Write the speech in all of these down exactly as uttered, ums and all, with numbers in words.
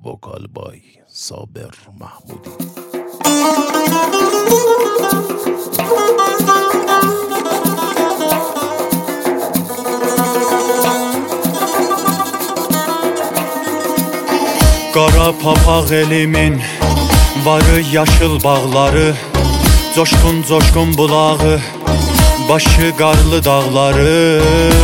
وکال بای صابر محمودی. Qara papaq elimin varı yaşıl bağları, coşkun coşkun bulağı, başı qarlı dağları.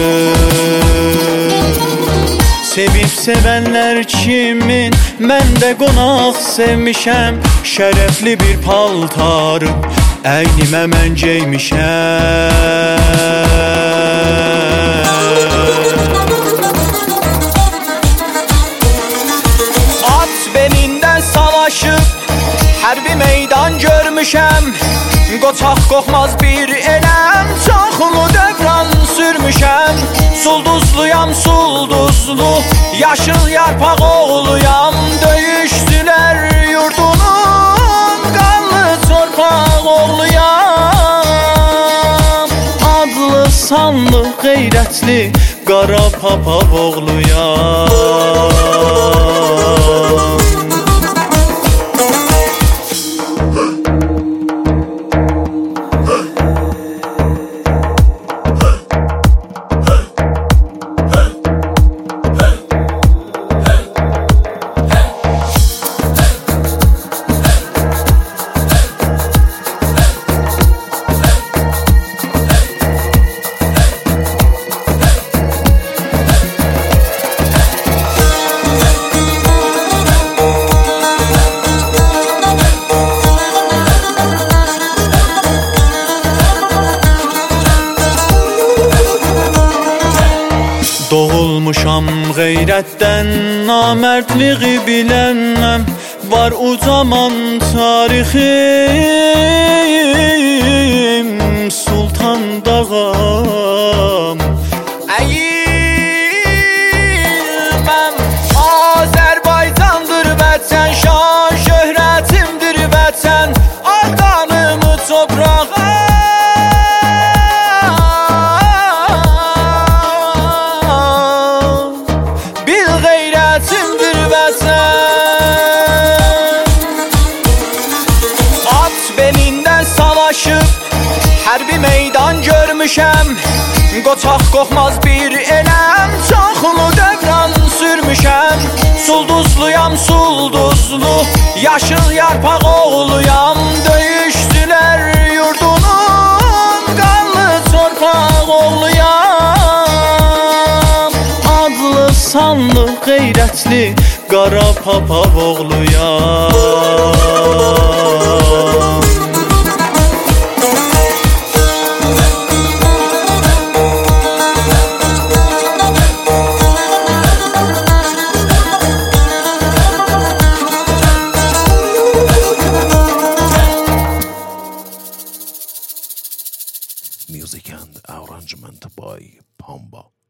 Sevib sevənlər kimin, mən də qonaq sevmişəm. Şərəfli bir paltarı əynimə mən geymişəm. At belindən savaşıb hərbi meydan görmüşəm. Qoçaq qoxmaz bir eləm, çoxlu dövran sürmüşəm. Sulduzluyam sulduzlu, yaşıl yarpaq oğluyam. Döyüşdülər yurdunun qanlı torpaq oğluyam. Adlı sanlı qeyrətli qara papaq oğluyam. Doğulmuşam qeyrətdən, namərdliği bilənməm. Var ucaman tarixim, Sultan dağam. Əyilməm, Azərbaycandır vətən, şan şöhrətimdir vətən. Arqanımı toprağa hərbi meydan görmüşəm. Qoçaq qoxmaz bir eləm, çoxlu dövran sürmüşəm. Sulduzluyam sulduzlu, yaşıl yarpaq oğluyam. Döyüşdülər yurdunun qanlı torpaq oğluyam. Adlı sanlı qeyrətli qara papaq oğluyam. Music and arrangement by Pamba.